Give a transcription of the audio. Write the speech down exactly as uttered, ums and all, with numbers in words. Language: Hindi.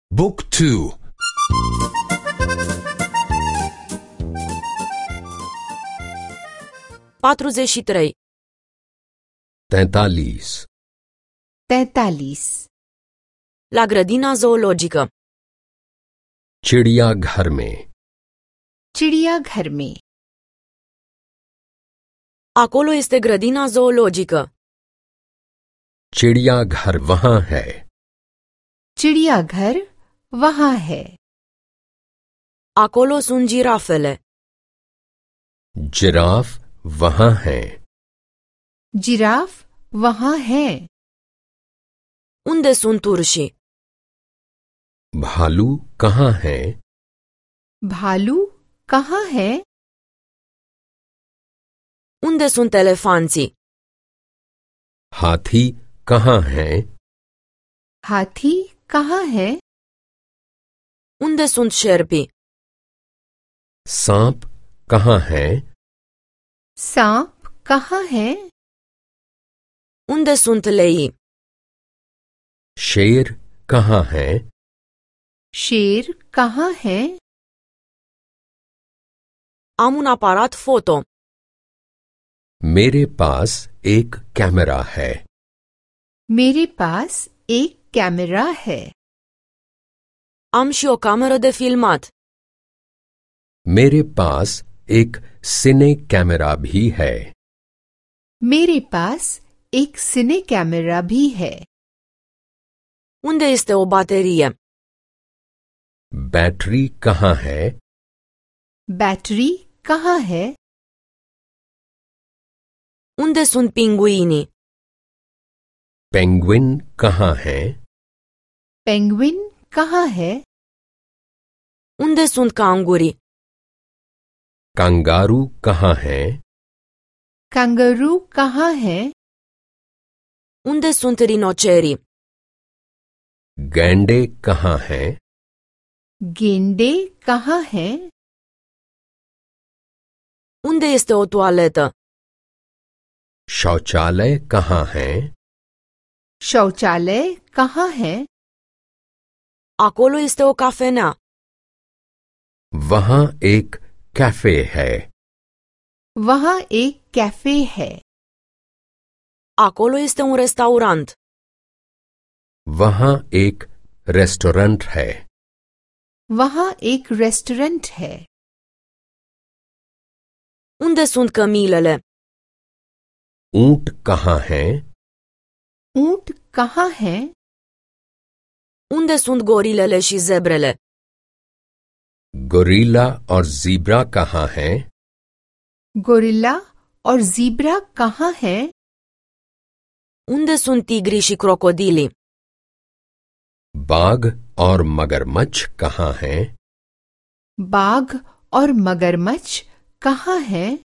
บุ๊กทู patruzeci și trei. तैतालीस तैतालीस La grădina zoologică. चिड़ियाघर में चिड़ियाघर में Acolo este grădina zoologică. चिड़ियाघर वहाँ है चिड़ियाघर वहाँ है Acolo sunt girafele. जिराफ वहाँ है जिराफ वहाँ है Unde sunt urșii? भालू कहाँ है भालू कहाँ है Unde sunt elefanții? हाथी कहाँ है हाथी कहाँ है Unde sunt șerpii? सांप कहाँ है सांप कहाँ है Unde sunt leii? शेर कहाँ है शेर कहाँ है Am un aparat foto. मेरे पास एक कैमरा है मेरे पास एक कैमरा है Am și o cameră de filmat. मेरे पास एक सिने कैमरा भी है मेरे पास एक सिने कैमरा भी है Unde este o baterie? Battery कहाँ है बैटरी कहाँ है Unde sunt pinguinii? पेंगुइन कहाँ है पेंगुइन कहाँ है Unde sunt cangurii? कंगारू कहाँ है कंगारू कहाँ है Unde sunt rinocerii? गैंडे कहाँ है गेंडे कहाँ है Unde este o toaletă? शौचालय कहाँ है शौचालय कहाँ है Acolo este o cafenea. वहाँ एक कैफे है वहाँ एक कैफे है Acolo este un restaurant. वहाँ एक रेस्टोरेंट है वहाँ एक रेस्टोरेंट है Unde sunt cămilele? ऊंट कहाँ है ऊंट कहाँ है Unde sunt gorilele și zebrele? Gorilla और जीब्रा कहाँ है गोरिल्ला और ज़ीब्रा कहाँ है Unde sunt tigrii și crocodilii? बाघ और मगरमच्छ कहाँ है बाघ और मगरमच्छ कहाँ है